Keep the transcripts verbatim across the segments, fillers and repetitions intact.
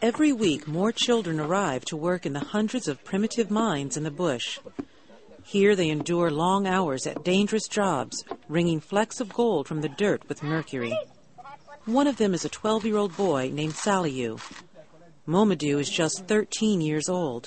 Every week, more children arrive to work in the hundreds of primitive mines in the bush. Here they endure long hours at dangerous jobs, wringing flecks of gold from the dirt with mercury. One of them is a twelve-year-old boy named Saliu. Momadou is just thirteen years old.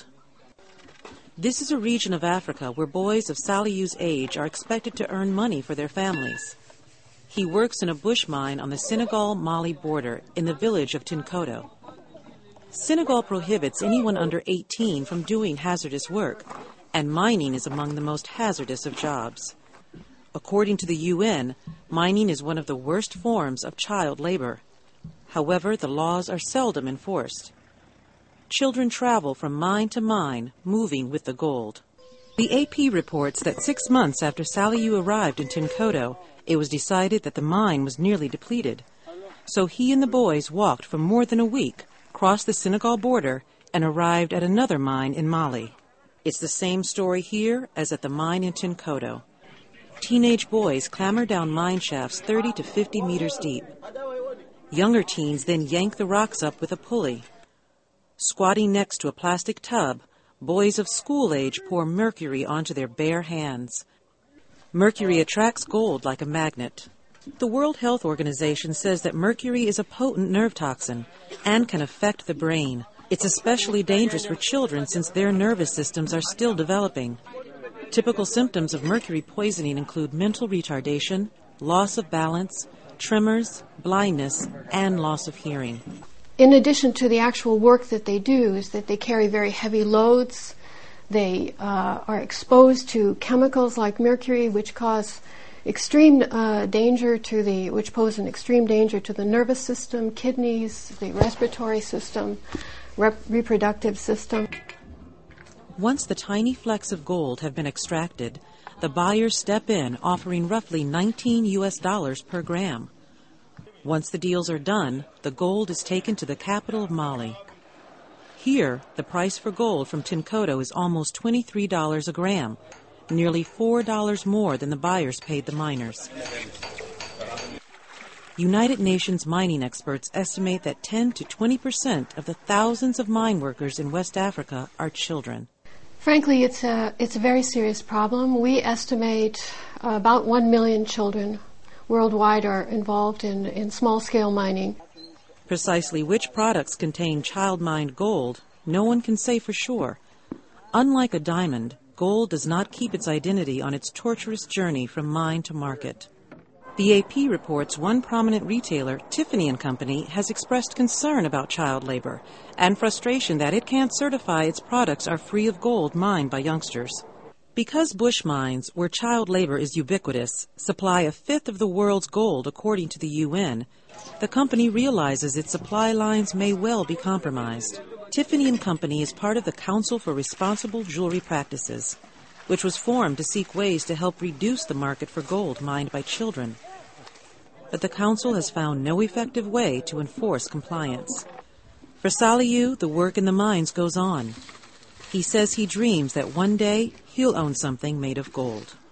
This is a region of Africa where boys of Saliu's age are expected to earn money for their families. He works in a bush mine on the Senegal-Mali border in the village of Tinkoto. Senegal prohibits anyone under eighteen from doing hazardous work, and mining is among the most hazardous of jobs. According to the U N, mining is one of the worst forms of child labor. However, the laws are seldom enforced. Children travel from mine to mine, moving with the gold. The A P reports that six months after Saliu arrived in Tinkoto, it was decided that the mine was nearly depleted. So he and the boys walked for more than a week, crossed the Senegal border, and arrived at another mine in Mali. It's the same story here as at the mine in Tinkoto. Teenage boys clamber down mine shafts thirty to fifty meters deep. Younger teens then yank the rocks up with a pulley. Squatting next to a plastic tub, boys of school age pour mercury onto their bare hands. Mercury attracts gold like a magnet. The World Health Organization says that mercury is a potent nerve toxin and can affect the brain. It's especially dangerous for children since their nervous systems are still developing. Typical symptoms of mercury poisoning include mental retardation, loss of balance, tremors, blindness, and loss of hearing. In addition to the actual work that they do, is that they carry very heavy loads. They uh, are exposed to chemicals like mercury, which cause extreme uh, danger to the, which pose an extreme danger to the nervous system, kidneys, the respiratory system, rep- reproductive system. Once the tiny flecks of gold have been extracted, the buyers step in, offering roughly nineteen U S dollars per gram. Once the deals are done, the gold is taken to the capital of Mali. Here, the price for gold from Tinkoto is almost twenty-three dollars a gram, nearly four dollars more than the buyers paid the miners. United Nations mining experts estimate that ten to twenty percent of the thousands of mine workers in West Africa are children. Frankly, it's a, it's a very serious problem. We estimate uh, about one million children worldwide are involved in, in small-scale mining. Precisely which products contain child-mined gold, no one can say for sure. Unlike a diamond, gold does not keep its identity on its torturous journey from mine to market. The A P reports one prominent retailer, Tiffany and Company, has expressed concern about child labor and frustration that it can't certify its products are free of gold mined by youngsters. Because bush mines, where child labor is ubiquitous, supply a fifth of the world's gold according to the U N, the company realizes its supply lines may well be compromised. Tiffany and Company is part of the Council for Responsible Jewelry Practices, which was formed to seek ways to help reduce the market for gold mined by children. But the Council has found no effective way to enforce compliance. For Saliu, the work in the mines goes on. He says he dreams that one day he'll own something made of gold.